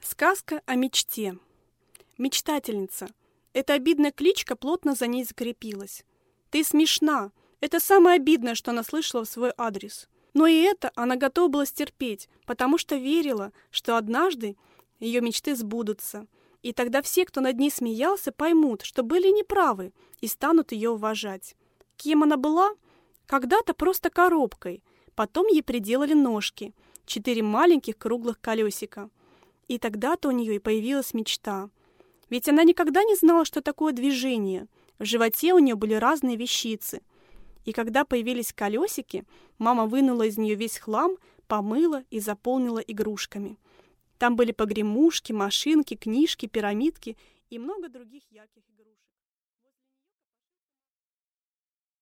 Сказка о мечте. Мечтательница. Эта обидная кличка плотно за ней закрепилась. Ты смешна. Это самое обидное, что она слышала в свой адрес. Но и это она готова была стерпеть, потому что верила, что однажды ее мечты сбудутся. И тогда все, кто над ней смеялся, поймут, что были неправы и станут ее уважать. Кем она была? Когда-то просто коробкой. Потом ей приделали ножки, 4 маленьких круглых колесика. И тогда-то у нее и появилась мечта. Ведь она никогда не знала, что такое движение. В животе у нее были разные вещицы. И когда появились колесики, мама вынула из нее весь хлам, помыла и заполнила игрушками. Там были погремушки, машинки, книжки, пирамидки и много других ярких игрушек.